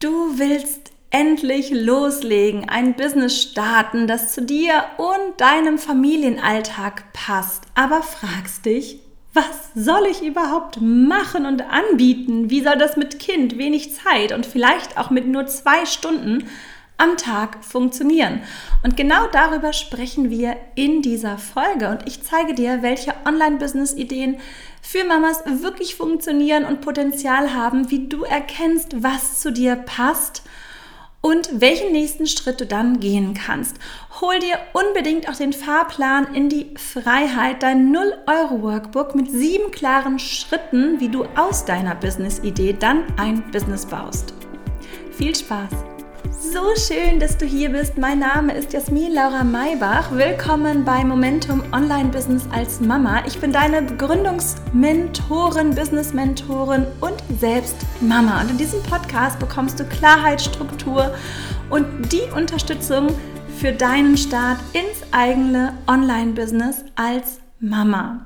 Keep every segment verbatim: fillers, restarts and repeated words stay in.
Du willst endlich loslegen, ein Business starten, das zu dir und deinem Familienalltag passt, aber fragst dich, was soll ich überhaupt machen und anbieten? Wie soll das mit Kind, wenig Zeit und vielleicht auch mit nur zwei Stunden am Tag funktionieren? Und genau darüber sprechen wir in dieser Folge und ich zeige dir, welche Online-Business-Ideen für Mamas wirklich funktionieren und Potenzial haben, wie du erkennst, was zu dir passt und welchen nächsten Schritt du dann gehen kannst. Hol dir unbedingt auch den Fahrplan in die Freiheit, dein null Euro Workbook mit sieben klaren Schritten, wie du aus deiner Business-Idee dann ein Business baust. Viel Spaß! So schön, dass du hier bist. Mein Name ist Jasmin Laura Maybach. Willkommen bei Momentum Online Business als Mama. Ich bin deine Gründungsmentorin, Business-Mentorin und selbst Mama. Und in diesem Podcast bekommst du Klarheit, Struktur und die Unterstützung für deinen Start ins eigene Online-Business als Mama.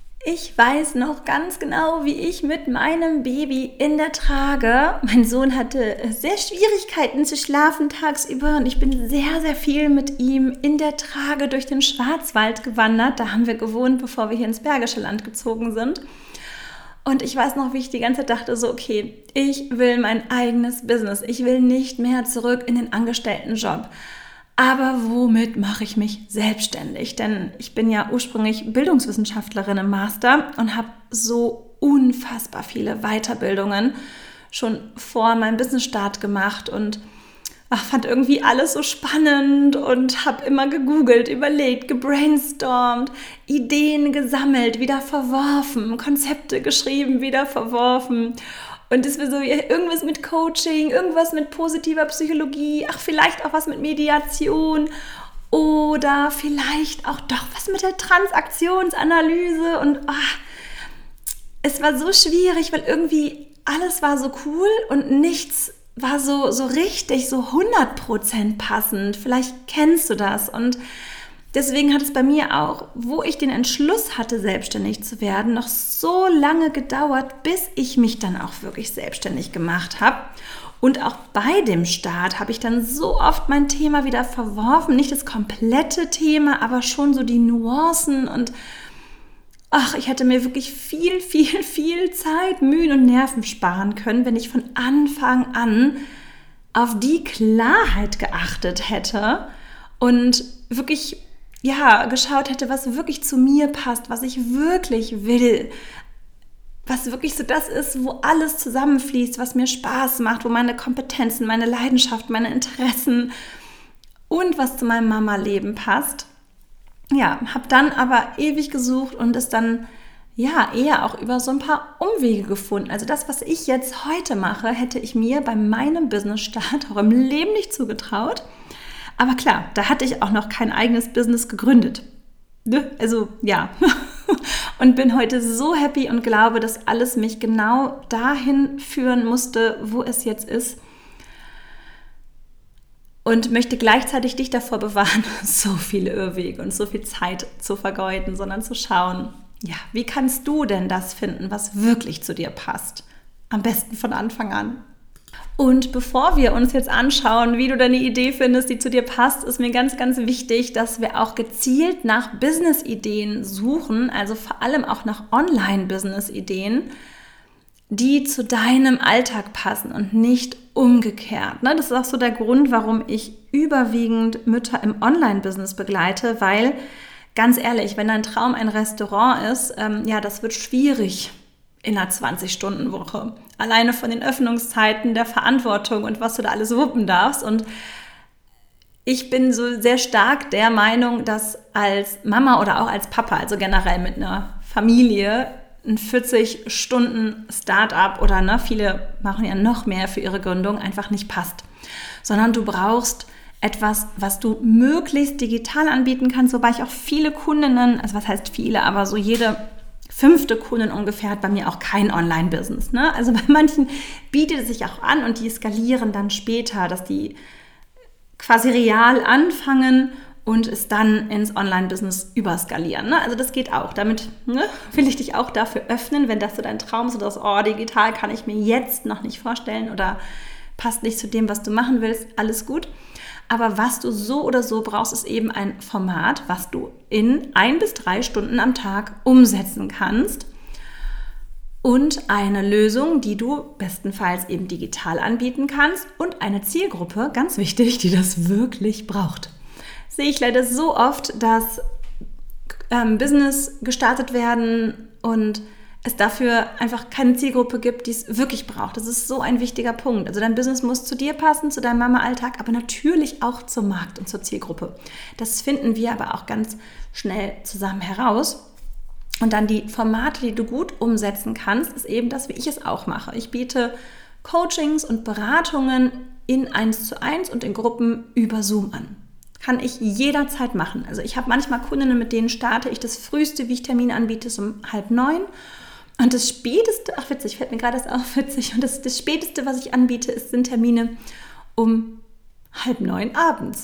Ich weiß noch ganz genau, wie ich mit meinem Baby in der Trage, mein Sohn hatte sehr Schwierigkeiten zu schlafen tagsüber und ich bin sehr, sehr viel mit ihm in der Trage durch den Schwarzwald gewandert. Da haben wir gewohnt, bevor wir hier ins Bergische Land gezogen sind. Und ich weiß noch, wie ich die ganze Zeit dachte, so okay, ich will mein eigenes Business. Ich will nicht mehr zurück in den Angestelltenjob. Aber womit mache ich mich selbstständig? Denn ich bin ja ursprünglich Bildungswissenschaftlerin im Master und habe so unfassbar viele Weiterbildungen schon vor meinem Businessstart gemacht und ach, fand irgendwie alles so spannend und habe immer gegoogelt, überlegt, gebrainstormt, Ideen gesammelt, wieder verworfen, Konzepte geschrieben, wieder verworfen. Und es war so irgendwas mit Coaching, irgendwas mit positiver Psychologie, ach, vielleicht auch was mit Mediation oder vielleicht auch doch was mit der Transaktionsanalyse. Und ach, es war so schwierig, weil irgendwie alles war so cool und nichts war so, so richtig, so hundert Prozent passend. Vielleicht kennst du das. Und deswegen hat es bei mir auch, wo ich den Entschluss hatte, selbstständig zu werden, noch so lange gedauert, bis ich mich dann auch wirklich selbstständig gemacht habe. Und auch bei dem Start habe ich dann so oft mein Thema wieder verworfen. Nicht das komplette Thema, aber schon so die Nuancen. Und ach, ich hätte mir wirklich viel, viel, viel Zeit, Mühen und Nerven sparen können, wenn ich von Anfang an auf die Klarheit geachtet hätte und wirklich ja, geschaut hätte, was wirklich zu mir passt, was ich wirklich will, was wirklich so das ist, wo alles zusammenfließt, was mir Spaß macht, wo meine Kompetenzen, meine Leidenschaft, meine Interessen und was zu meinem Mama-Leben passt. Ja, habe dann aber ewig gesucht und es dann ja eher auch über so ein paar Umwege gefunden. Also das, was ich jetzt heute mache, hätte ich mir bei meinem Business-Start auch im Leben nicht zugetraut. Aber klar, da hatte ich auch noch kein eigenes Business gegründet. Also ja, und bin heute so happy und glaube, dass alles mich genau dahin führen musste, wo es jetzt ist. Und möchte gleichzeitig dich davor bewahren, so viele Irrwege und so viel Zeit zu vergeuden, sondern zu schauen, ja, wie kannst du denn das finden, was wirklich zu dir passt? Am besten von Anfang an. Und bevor wir uns jetzt anschauen, wie du deine Idee findest, die zu dir passt, ist mir ganz, ganz wichtig, dass wir auch gezielt nach Business-Ideen suchen, also vor allem auch nach Online-Business-Ideen, die zu deinem Alltag passen und nicht umgekehrt. Das ist auch so der Grund, warum ich überwiegend Mütter im Online-Business begleite, weil, ganz ehrlich, wenn dein Traum ein Restaurant ist, ähm, ja, das wird schwierig in einer zwanzig-Stunden-Woche. Alleine von den Öffnungszeiten, der Verantwortung und was du da alles wuppen darfst. Und ich bin so sehr stark der Meinung, dass als Mama oder auch als Papa, also generell mit einer Familie, ein vierzig-Stunden-Startup oder ne, viele machen ja noch mehr für ihre Gründung, einfach nicht passt. Sondern du brauchst etwas, was du möglichst digital anbieten kannst, wobei ich auch viele Kundinnen, also was heißt viele, aber so jede fünfte Kundin ungefähr hat bei mir auch kein Online-Business. Ne? Also bei manchen bietet es sich auch an und die skalieren dann später, dass die quasi real anfangen und es dann ins Online-Business überskalieren. Ne? Also das geht auch. Damit ne, will ich dich auch dafür öffnen, wenn das so dein Traum ist oder das, oh, digital kann ich mir jetzt noch nicht vorstellen oder passt nicht zu dem, was du machen willst, alles gut. Aber was du so oder so brauchst, ist eben ein Format, was du in ein bis drei Stunden am Tag umsetzen kannst. Und eine Lösung, die du bestenfalls eben digital anbieten kannst und eine Zielgruppe, ganz wichtig, die das wirklich braucht. Sehe ich leider so oft, dass ähm, Business gestartet werden und es dafür einfach keine Zielgruppe gibt, die es wirklich braucht. Das ist so ein wichtiger Punkt. Also dein Business muss zu dir passen, zu deinem Mama-Alltag, aber natürlich auch zum Markt und zur Zielgruppe. Das finden wir aber auch ganz schnell zusammen heraus. Und dann die Formate, die du gut umsetzen kannst, ist eben das, wie ich es auch mache. Ich biete Coachings und Beratungen in eins zu eins und in Gruppen über Zoom an. Kann ich jederzeit machen. Also ich habe manchmal Kundinnen, mit denen starte ich das früheste, wie ich Termine anbiete, ist um halb neun. Und das späteste, ach witzig, fällt mir gerade das auf, witzig, und das, das späteste, was ich anbiete, ist, sind Termine um halb neun abends.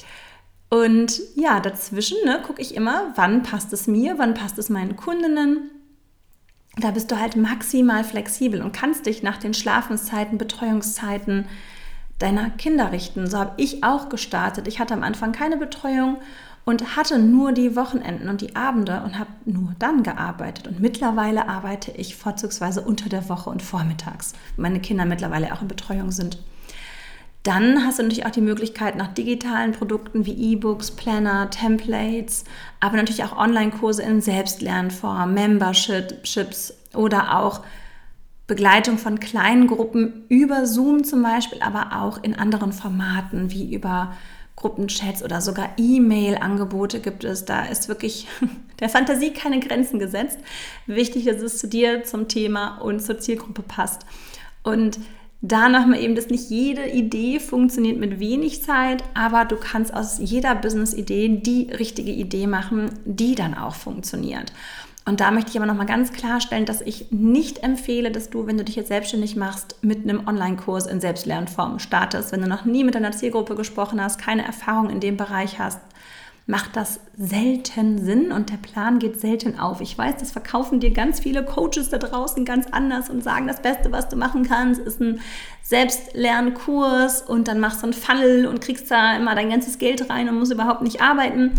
Und ja, dazwischen ne, gucke ich immer, wann passt es mir, wann passt es meinen Kundinnen. Da bist du halt maximal flexibel und kannst dich nach den Schlafenszeiten, Betreuungszeiten deiner Kinder richten. So habe ich auch gestartet. Ich hatte am Anfang keine Betreuung und hatte nur die Wochenenden und die Abende und habe nur dann gearbeitet. Und mittlerweile arbeite ich vorzugsweise unter der Woche und vormittags, weil meine Kinder mittlerweile auch in Betreuung sind. Dann hast du natürlich auch die Möglichkeit nach digitalen Produkten wie E-Books, Planner, Templates, aber natürlich auch Online-Kurse in Selbstlernform, Memberships oder auch Begleitung von kleinen Gruppen über Zoom zum Beispiel, aber auch in anderen Formaten wie über Gruppenchats oder sogar E-Mail-Angebote gibt es. Da ist wirklich der Fantasie keine Grenzen gesetzt. Wichtig, dass es zu dir, zum Thema und zur Zielgruppe passt. Und da nochmal eben, dass nicht jede Idee funktioniert mit wenig Zeit, aber du kannst aus jeder Business-Idee die richtige Idee machen, die dann auch funktioniert. Und da möchte ich aber nochmal ganz klarstellen, dass ich nicht empfehle, dass du, wenn du dich jetzt selbstständig machst, mit einem Online-Kurs in Selbstlernform startest. Wenn du noch nie mit deiner Zielgruppe gesprochen hast, keine Erfahrung in dem Bereich hast, macht das selten Sinn und der Plan geht selten auf. Ich weiß, das verkaufen dir ganz viele Coaches da draußen ganz anders und sagen, das Beste, was du machen kannst, ist ein Selbstlernkurs und dann machst du einen Funnel und kriegst da immer dein ganzes Geld rein und musst überhaupt nicht arbeiten.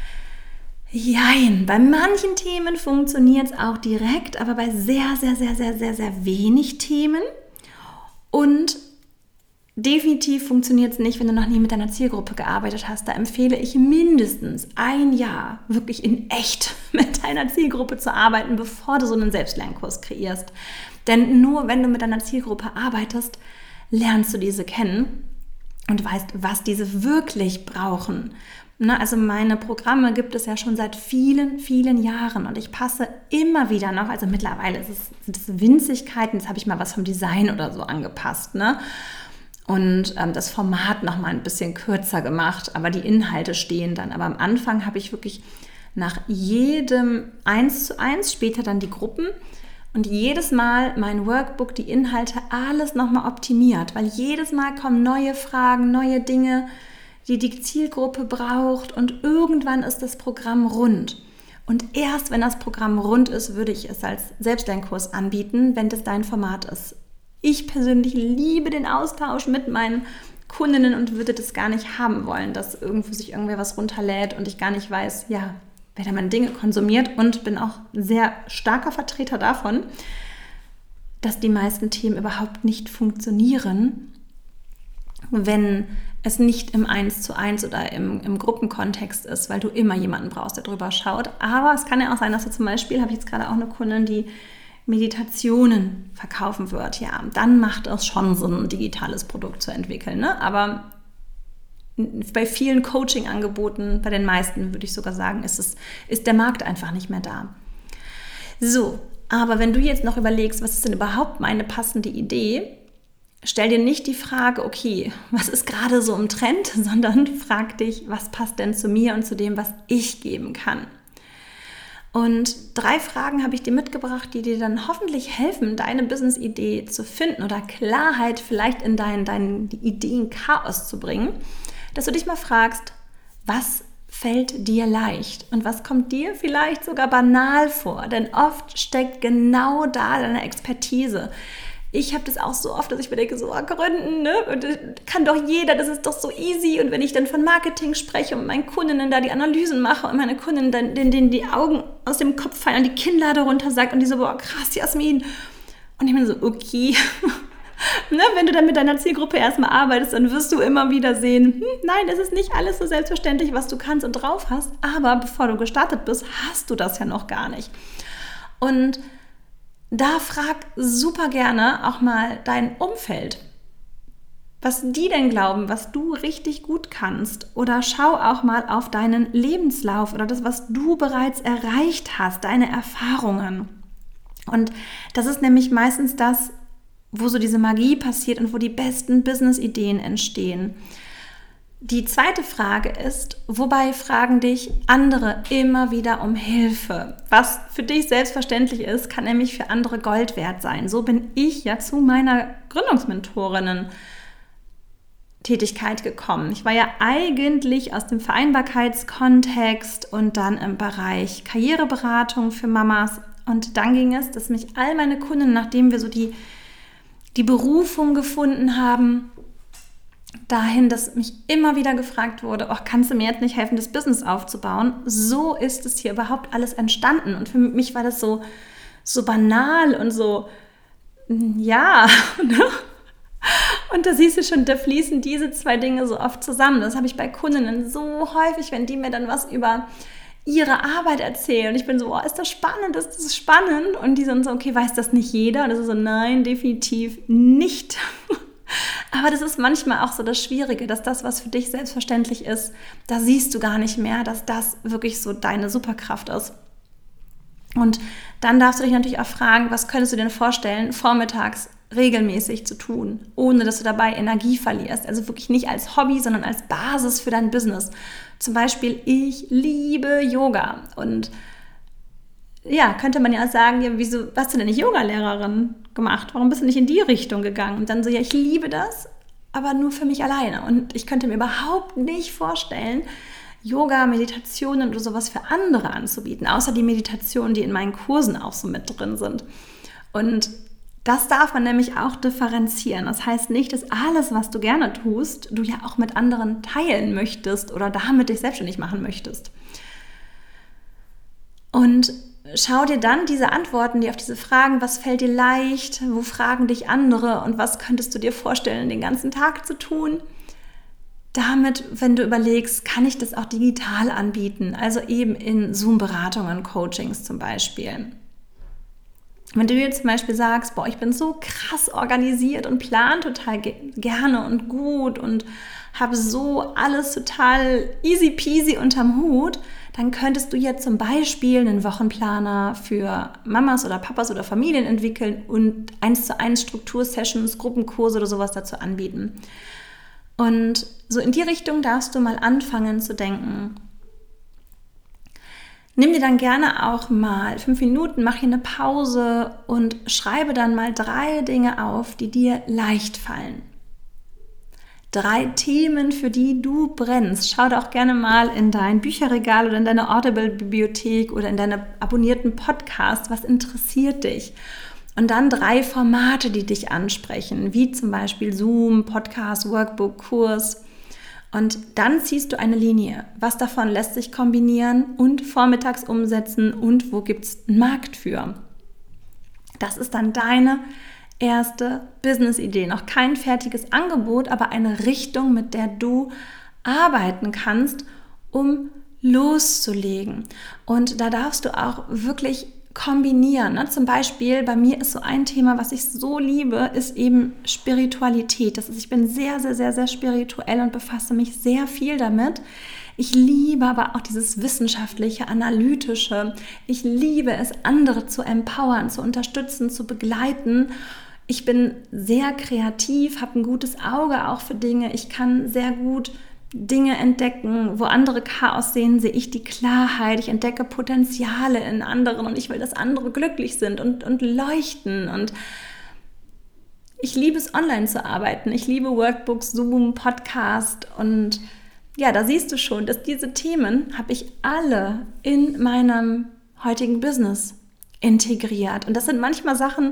Jein, bei manchen Themen funktioniert es auch direkt, aber bei sehr, sehr, sehr, sehr, sehr, sehr wenig Themen und definitiv funktioniert es nicht, wenn du noch nie mit deiner Zielgruppe gearbeitet hast. Da empfehle ich mindestens ein Jahr wirklich in echt mit deiner Zielgruppe zu arbeiten, bevor du so einen Selbstlernkurs kreierst. Denn nur wenn du mit deiner Zielgruppe arbeitest, lernst du diese kennen und weißt, was diese wirklich brauchen. Na, also meine Programme gibt es ja schon seit vielen, vielen Jahren und ich passe immer wieder noch, also mittlerweile ist es, sind es Winzigkeiten, jetzt habe ich mal was vom Design oder so angepasst, ne? Und ähm, das Format noch mal ein bisschen kürzer gemacht, aber die Inhalte stehen dann. Aber am Anfang habe ich wirklich nach jedem eins zu eins, später dann die Gruppen und jedes Mal mein Workbook, die Inhalte, alles noch mal optimiert, weil jedes Mal kommen neue Fragen, neue Dinge, die die Zielgruppe braucht und irgendwann ist das Programm rund. Und erst wenn das Programm rund ist, würde ich es als Selbstlernkurs anbieten, wenn das dein Format ist. Ich persönlich liebe den Austausch mit meinen Kundinnen und würde das gar nicht haben wollen, dass irgendwo sich irgendwer was runterlädt und ich gar nicht weiß, ja, wer da meine Dinge konsumiert und bin auch sehr starker Vertreter davon, dass die meisten Themen überhaupt nicht funktionieren, wenn es nicht im eins zu eins oder im, im Gruppenkontext ist, weil du immer jemanden brauchst, der drüber schaut. Aber es kann ja auch sein, dass du zum Beispiel, habe ich jetzt gerade auch eine Kundin, die Meditationen verkaufen wird, ja, dann macht es schon Sinn, ein digitales Produkt zu entwickeln, ne? Aber bei vielen Coaching-Angeboten, bei den meisten würde ich sogar sagen, ist, es, ist der Markt einfach nicht mehr da. So, aber wenn du jetzt noch überlegst, was ist denn überhaupt meine passende Idee, stell dir nicht die Frage, okay, was ist gerade so im Trend, sondern frag dich, was passt denn zu mir und zu dem, was ich geben kann. Und drei Fragen habe ich dir mitgebracht, die dir dann hoffentlich helfen, deine Business-Idee zu finden oder Klarheit vielleicht in dein, dein Ideen-Chaos zu bringen, dass du dich mal fragst, was fällt dir leicht und was kommt dir vielleicht sogar banal vor, denn oft steckt genau da deine Expertise. Ich habe das auch so oft, dass ich mir denke, so, oh, gründen, ne? Und das kann doch jeder, das ist doch so easy. Und wenn ich dann von Marketing spreche und meinen Kundinnen da die Analysen mache und meine Kundinnen dann denen die Augen aus dem Kopf fallen, die Kinnlade runtersagt und die so, boah, krass, Jasmin. Und ich bin so, okay. Ne, wenn du dann mit deiner Zielgruppe erstmal arbeitest, dann wirst du immer wieder sehen, hm, nein, es ist nicht alles so selbstverständlich, was du kannst und drauf hast, aber bevor du gestartet bist, hast du das ja noch gar nicht. Und da frag super gerne auch mal dein Umfeld, was die denn glauben, was du richtig gut kannst, oder schau auch mal auf deinen Lebenslauf oder das, was du bereits erreicht hast, deine Erfahrungen. Und das ist nämlich meistens das, wo so diese Magie passiert und wo die besten Business-Ideen entstehen. Die zweite Frage ist, wobei fragen dich andere immer wieder um Hilfe? Was für dich selbstverständlich ist, kann nämlich für andere Gold wert sein. So bin ich ja zu meiner Gründungsmentorinnen-Tätigkeit gekommen. Ich war ja eigentlich aus dem Vereinbarkeitskontext und dann im Bereich Karriereberatung für Mamas. Und dann ging es, dass mich all meine Kunden, nachdem wir so die die Berufung gefunden haben, dahin, dass mich immer wieder gefragt wurde, oh, kannst du mir jetzt nicht helfen, das Business aufzubauen? So ist es hier überhaupt alles entstanden. Und für mich war das so, so banal und so, ja. Und da siehst du schon, da fließen diese zwei Dinge so oft zusammen. Das habe ich bei Kundinnen so häufig, wenn die mir dann was über ihre Arbeit erzählen. Und ich bin so, oh, ist das spannend, ist das spannend? Und die sind so, okay, weiß das nicht jeder? Und das ist so, nein, definitiv nicht. Aber das ist manchmal auch so das Schwierige, dass das, was für dich selbstverständlich ist, da siehst du gar nicht mehr, dass das wirklich so deine Superkraft ist. Und dann darfst du dich natürlich auch fragen, was könntest du dir vorstellen, vormittags regelmäßig zu tun, ohne dass du dabei Energie verlierst. Also wirklich nicht als Hobby, sondern als Basis für dein Business. Zum Beispiel, ich liebe Yoga. Und ja, könnte man ja sagen, ja, wieso hast du denn nicht Yoga-Lehrerin gemacht? Warum bist du nicht in die Richtung gegangen? Und dann so, ja, ich liebe das, aber nur für mich alleine. Und ich könnte mir überhaupt nicht vorstellen, Yoga, Meditationen oder sowas für andere anzubieten, außer die Meditationen, die in meinen Kursen auch so mit drin sind. Und das darf man nämlich auch differenzieren. Das heißt nicht, dass alles, was du gerne tust, du ja auch mit anderen teilen möchtest oder damit dich selbstständig machen möchtest. Und schau dir dann diese Antworten, die auf diese Fragen, was fällt dir leicht, wo fragen dich andere und was könntest du dir vorstellen, den ganzen Tag zu tun, damit, wenn du überlegst, kann ich das auch digital anbieten, also eben in Zoom-Beratungen, Coachings zum Beispiel. Wenn du jetzt zum Beispiel sagst, boah, ich bin so krass organisiert und plan total ge- gerne und gut und habe so alles total easy peasy unterm Hut, dann könntest du jetzt zum Beispiel einen Wochenplaner für Mamas oder Papas oder Familien entwickeln und eins zu eins Struktursessions, Gruppenkurse oder sowas dazu anbieten. Und so in die Richtung darfst du mal anfangen zu denken. Nimm dir dann gerne auch mal fünf Minuten, mach hier eine Pause und schreibe dann mal drei Dinge auf, die dir leicht fallen. Drei Themen, für die du brennst. Schau doch gerne mal in dein Bücherregal oder in deine Audible-Bibliothek oder in deine abonnierten Podcasts. Was interessiert dich? Und dann drei Formate, die dich ansprechen, wie zum Beispiel Zoom, Podcast, Workbook, Kurs. Und dann ziehst du eine Linie. Was davon lässt sich kombinieren und vormittags umsetzen und wo gibt es einen Markt für? Das ist dann deine erste Business-Idee. Noch kein fertiges Angebot, aber eine Richtung, mit der du arbeiten kannst, um loszulegen. Und da darfst du auch wirklich kombinieren. Ne? Zum Beispiel, bei mir ist so ein Thema, was ich so liebe, ist eben Spiritualität. Das ist, ich bin sehr, sehr, sehr, sehr spirituell und befasse mich sehr viel damit. Ich liebe aber auch dieses wissenschaftliche, analytische. Ich liebe es, andere zu empowern, zu unterstützen, zu begleiten. Ich bin sehr kreativ, habe ein gutes Auge auch für Dinge. Ich kann sehr gut Dinge entdecken, wo andere Chaos sehen, sehe ich die Klarheit. Ich entdecke Potenziale in anderen und ich will, dass andere glücklich sind und, und leuchten. Und ich liebe es, online zu arbeiten. Ich liebe Workbooks, Zoom, Podcast. Und ja, da siehst du schon, dass diese Themen habe ich alle in meinem heutigen Business integriert. Und das sind manchmal Sachen,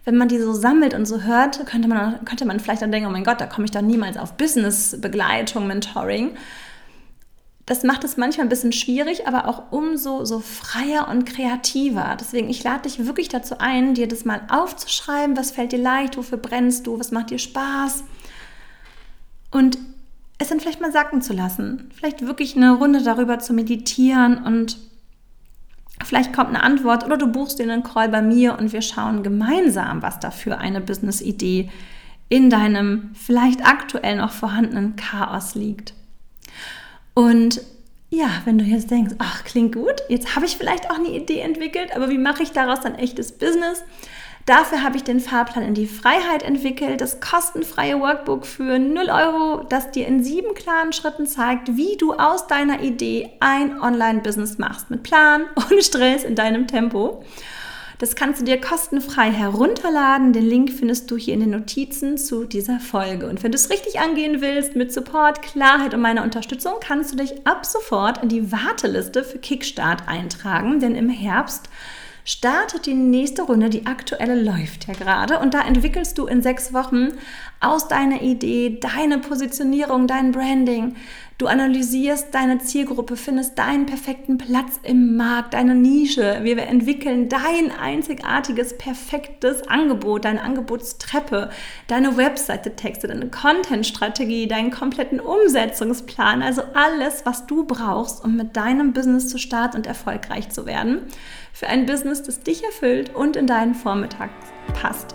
wenn man die so sammelt und so hört, könnte man, könnte man vielleicht dann denken, oh mein Gott, da komme ich doch niemals auf Business-Begleitung, Mentoring. Das macht es manchmal ein bisschen schwierig, aber auch umso so freier und kreativer. Deswegen, ich lade dich wirklich dazu ein, dir das mal aufzuschreiben, was fällt dir leicht, wofür brennst du, was macht dir Spaß und es dann vielleicht mal sacken zu lassen. Vielleicht wirklich eine Runde darüber zu meditieren und vielleicht kommt eine Antwort oder du buchst dir einen Call bei mir und wir schauen gemeinsam, was da für eine Business-Idee in deinem vielleicht aktuell noch vorhandenen Chaos liegt. Und ja, wenn du jetzt denkst, ach, klingt gut, jetzt habe ich vielleicht auch eine Idee entwickelt, aber wie mache ich daraus ein echtes Business? Dafür habe ich den Fahrplan in die Freiheit entwickelt, das kostenfreie Workbook für null Euro, das dir in sieben klaren Schritten zeigt, wie du aus deiner Idee ein Online-Business machst, mit Plan und Stress in deinem Tempo. Das kannst du dir kostenfrei herunterladen. Den Link findest du hier in den Notizen zu dieser Folge. Und wenn du es richtig angehen willst, mit Support, Klarheit und meiner Unterstützung, kannst du dich ab sofort in die Warteliste für Kickstart eintragen, denn im Herbst startet die nächste Runde, die aktuelle läuft ja gerade und da entwickelst du in sechs Wochen aus deiner Idee deine Positionierung, dein Branding. Du analysierst deine Zielgruppe, findest deinen perfekten Platz im Markt, deine Nische. Wir entwickeln dein einzigartiges, perfektes Angebot, deine Angebotstreppe, deine Webseite-Texte, deine Content-Strategie, deinen kompletten Umsetzungsplan, also alles, was du brauchst, um mit deinem Business zu starten und erfolgreich zu werden. Für ein Business, das dich erfüllt und in deinen Vormittag passt.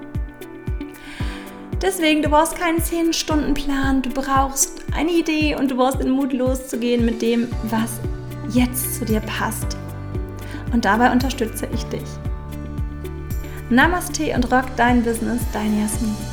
Deswegen, du brauchst keinen zehn-Stunden-Plan, du brauchst eine Idee und du brauchst den Mut loszugehen mit dem, was jetzt zu dir passt. Und dabei unterstütze ich dich. Namaste und rock dein Business, dein Jasmin.